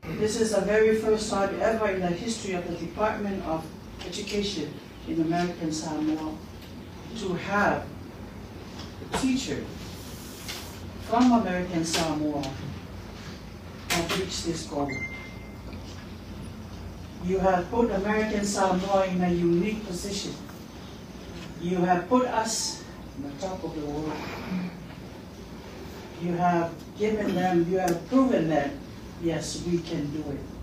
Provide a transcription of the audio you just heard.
This is the very first time ever in the history of the Department of Education in American Samoa to have a teacher from American Samoa have reached this goal. You have put American Samoa in a unique position. You have put us on the top of the world. You have given them, you have proven that, yes, we can do it.